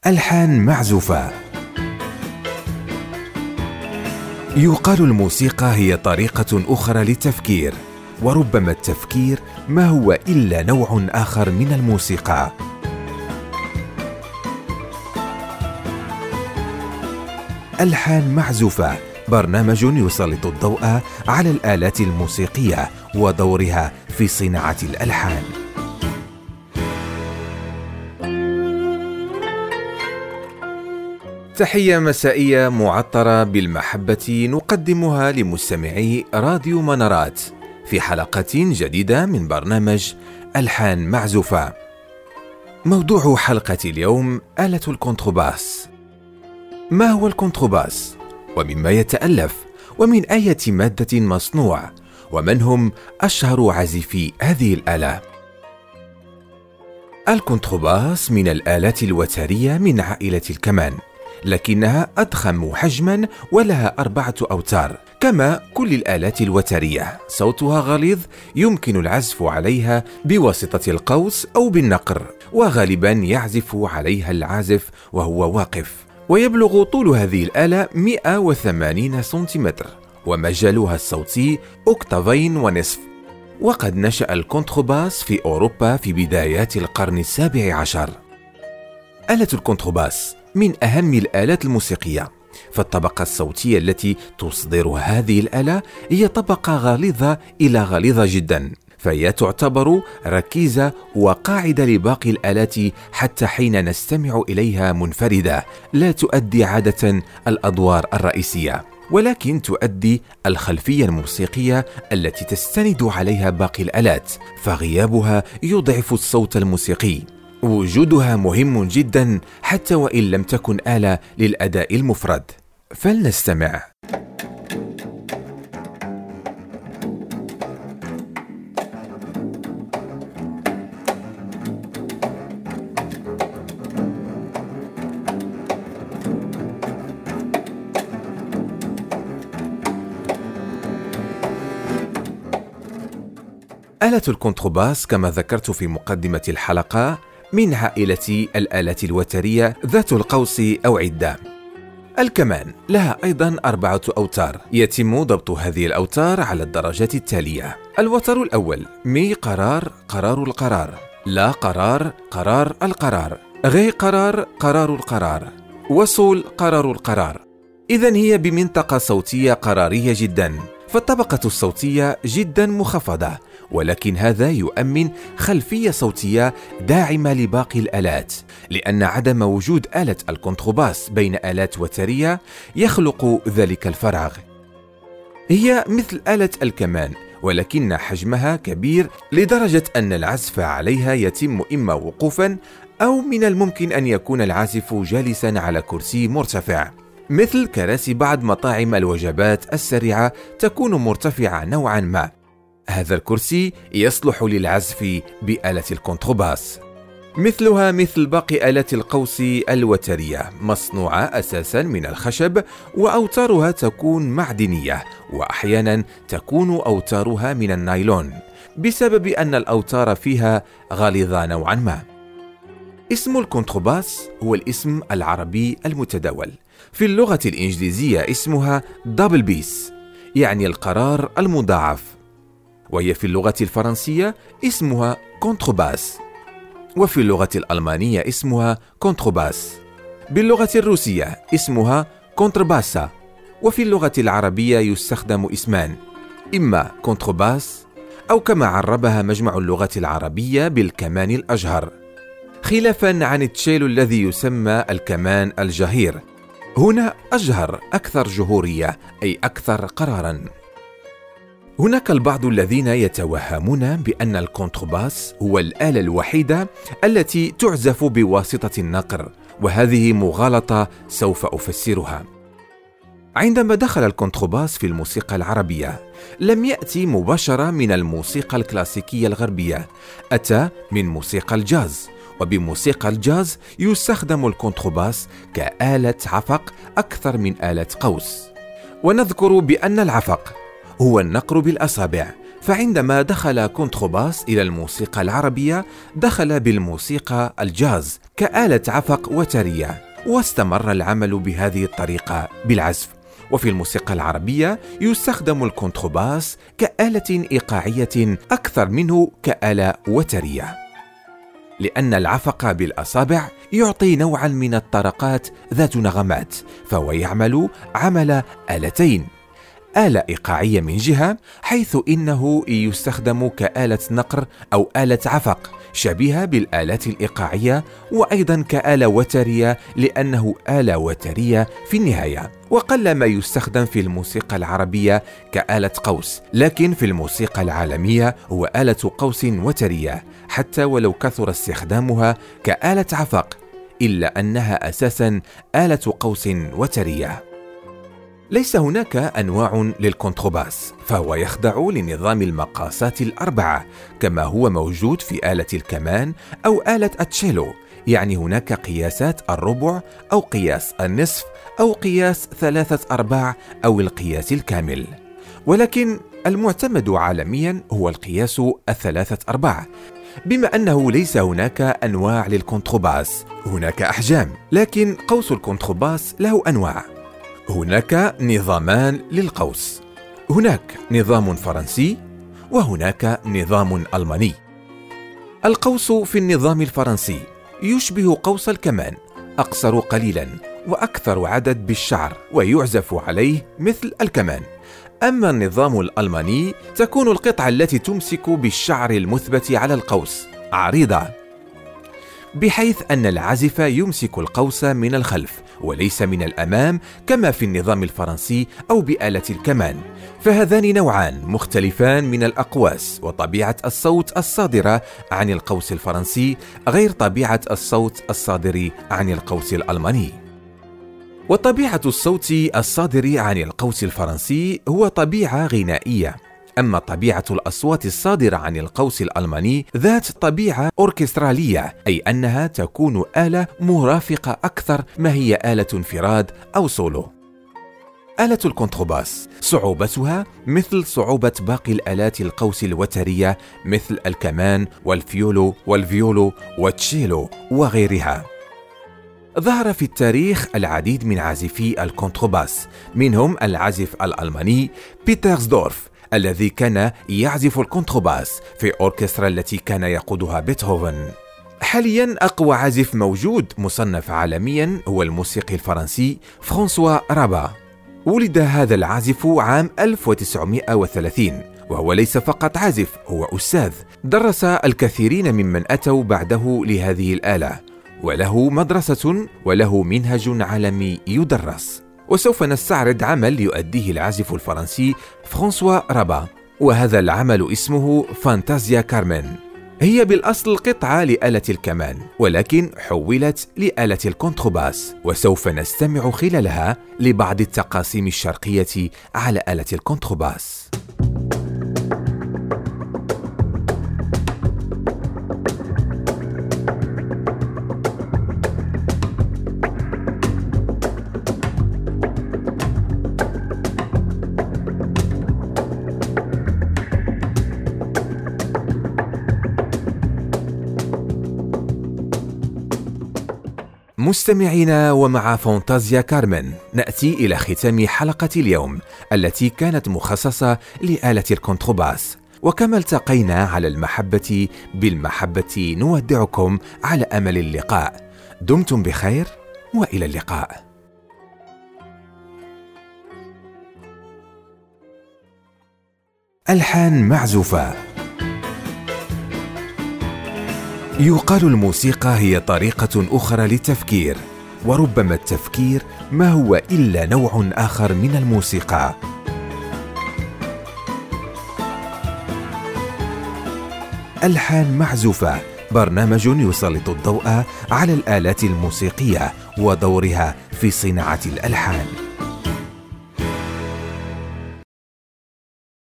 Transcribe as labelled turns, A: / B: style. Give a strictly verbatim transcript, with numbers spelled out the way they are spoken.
A: ألحان معزوفة. يقال الموسيقى هي طريقة أخرى للتفكير، وربما التفكير ما هو إلا نوع آخر من الموسيقى. ألحان معزوفة برنامج يسلط الضوء على الآلات الموسيقية ودورها في صناعة الألحان. تحية مسائية معطرة بالمحبة نقدمها لمستمعي راديو منارات في حلقة جديدة من برنامج ألحان معزوفة. موضوع حلقة اليوم آلة الكونترباس. ما هو الكونترباس؟ ومما يتألف؟ ومن أي مادة مصنوع؟ ومن هم أشهر عازفي هذه الآلة؟ الكونترباس من الآلات الوترية من عائلة الكمان، لكنها أضخم حجما ولها أربعة أوتار. كما كل الآلات الوترية صوتها غليظ، يمكن العزف عليها بواسطة القوس أو بالنقر، وغالبا يعزف عليها العازف وهو واقف. ويبلغ طول هذه الآلة مئة وثمانين سنتيمتر، ومجالها الصوتي أكتافين ونصف. وقد نشأ الكونترباس في أوروبا في بدايات القرن السابع عشر. آلة الكونترباس من أهم الآلات الموسيقية، فالطبقة الصوتية التي تصدرها هذه الآلة هي طبقة غليظة إلى غليظة جدا، فهي تعتبر ركيزة وقاعدة لباقي الآلات حتى حين نستمع إليها منفردة، لا تؤدي عادة الأدوار الرئيسية، ولكن تؤدي الخلفية الموسيقية التي تستند عليها باقي الآلات، فغيابها يضعف الصوت الموسيقي. وجودها مهم جدا حتى وإن لم تكن آلة للأداء المفرد. فلنستمع. آلة الكونترباس كما ذكرت في مقدمة الحلقة من عائلة الآلات الوترية ذات القوس أو عدة. الكمان لها أيضا أربعة أوتار، يتم ضبط هذه الأوتار على الدرجات التالية. الوتر الأول مي قرار قرار القرار، لا قرار قرار القرار، غي قرار قرار القرار، وصول قرار القرار. إذن هي بمنطقة صوتية قرارية جدا، فالطبقة الصوتية جدا مخفضة، ولكن هذا يؤمن خلفية صوتية داعمة لباقي الآلات، لأن عدم وجود آلة الكونترباس بين آلات وترية يخلق ذلك الفراغ. هي مثل آلة الكمان، ولكن حجمها كبير لدرجة أن العزف عليها يتم إما وقوفا، أو من الممكن أن يكون العازف جالسا على كرسي مرتفع، مثل كراسي بعض مطاعم الوجبات السريعة تكون مرتفعة نوعا ما. هذا الكرسي يصلح للعزف بآلة الكونترباس. مثلها مثل باقي آلات القوس الوترية، مصنوعة أساسا من الخشب، وأوتارها تكون معدنية، وأحيانا تكون أوتارها من النايلون بسبب أن الأوتار فيها غليظة نوعا ما. اسم الكونترباس هو الاسم العربي المتداول. في اللغة الإنجليزية اسمها دبل بيس، يعني القرار المضاعف، وهي في اللغة الفرنسية اسمها كونترباس، وفي اللغة الألمانية اسمها كونترباس. باللغة الروسية اسمها كونترباسا، وفي اللغة العربية يستخدم اسمان، إما كونترباس أو كما عربها مجمع اللغة العربية بالكمان الأجهر، خلافا عن التشيلو الذي يسمى الكمان الجهير. هنا أجهر، أكثر جهورية، أي أكثر قرارا. هناك البعض الذين يتوهمون بأن الكونترباس هو الآلة الوحيدة التي تعزف بواسطة النقر، وهذه مغالطة سوف أفسرها. عندما دخل الكونترباس في الموسيقى العربية لم يأتي مباشرة من الموسيقى الكلاسيكية الغربية، أتى من موسيقى الجاز، وبموسيقى الجاز يستخدم الكونترباس كآلة عفق أكثر من آلة قوس. ونذكر بأن العفق هو النقر بالأصابع، فعندما دخل كونترباس إلى الموسيقى العربية دخل بالموسيقى الجاز كآلة عفق وترية، واستمر العمل بهذه الطريقة بالعزف. وفي الموسيقى العربية يستخدم الكونترباس كآلة إيقاعية أكثر منه كآلة وترية، لأن العفق بالأصابع يعطي نوعا من الطرقات ذات نغمات، فهو يعمل عمل آلتين، آلة إيقاعية من جهة حيث إنه يستخدم كآلة نقر أو آلة عفق شبيهة بالآلات الإيقاعية، وأيضا كآلة وترية لأنه آلة وترية في النهاية. وقل ما يستخدم في الموسيقى العربية كآلة قوس، لكن في الموسيقى العالمية هو آلة قوس وترية، حتى ولو كثر استخدامها كآلة عفق إلا أنها أساسا آلة قوس وترية. ليس هناك أنواع للكونترباس، فهو يخضع لنظام المقاسات الأربعة كما هو موجود في آلة الكمان أو آلة التشيلو، يعني هناك قياسات الربع أو قياس النصف أو قياس ثلاثة أرباع أو القياس الكامل، ولكن المعتمد عالميا هو القياس الثلاثة أرباع، بما أنه ليس هناك أنواع للكونترباس، هناك أحجام، لكن قوس الكونترباس له أنواع. هناك نظامان للقوس، هناك نظام فرنسي وهناك نظام ألماني. القوس في النظام الفرنسي يشبه قوس الكمان، أقصر قليلا وأكثر عدد بالشعر ويعزف عليه مثل الكمان. أما النظام الألماني تكون القطعة التي تمسك بالشعر المثبت على القوس عريضة، بحيث أن العازف يمسك القوس من الخلف وليس من الأمام كما في النظام الفرنسي أو بآلة الكمان. فهذان نوعان مختلفان من الأقواس، وطبيعة الصوت الصادرة عن القوس الفرنسي غير طبيعة الصوت الصادر عن القوس الألماني. وطبيعة الصوت الصادر عن القوس الفرنسي هو طبيعة غنائية، أما طبيعة الأصوات الصادرة عن القوس الألماني ذات طبيعة أوركسترالية، أي أنها تكون آلة مرافقة أكثر ما هي آلة انفراد أو سولو. آلة الكونترباس صعوبتها مثل صعوبة باقي الآلات القوس الوترية مثل الكمان والفيولو والفيولو والتشيلو وغيرها. ظهر في التاريخ العديد من عازفي الكونترباس، منهم العازف الألماني بيترسدورف الذي كان يعزف الكونترباس في أوركسترا التي كان يقودها بيتهوفن. حاليا أقوى عازف موجود مصنف عالميا هو الموسيقي الفرنسي فرانسوا رابا. ولد هذا العازف عام ألف وتسعمائة وثلاثين، وهو ليس فقط عازف، هو أستاذ درس الكثيرين ممن أتوا بعده لهذه الآلة، وله مدرسة وله منهج عالمي يدرس. وسوف نستعرض عمل يؤديه العازف الفرنسي فرانسوا رابا، وهذا العمل اسمه فانتازيا كارمن. هي بالأصل قطعة لآلة الكمان، ولكن حولت لآلة الكونترباس، وسوف نستمع خلالها لبعض التقاسيم الشرقية على آلة الكونترباس. مستمعينا، ومع فانتازيا كارمن نأتي إلى ختام حلقة اليوم التي كانت مخصصة لآلة الكونترباس. وكما التقينا على المحبة بالمحبة نودعكم على أمل اللقاء. دمتم بخير وإلى اللقاء. ألحان معزوفة. يقال الموسيقى هي طريقة أخرى للتفكير، وربما التفكير ما هو إلا نوع آخر من الموسيقى. ألحان معزوفة برنامج يسلط الضوء على الآلات الموسيقية ودورها في صناعة الألحان.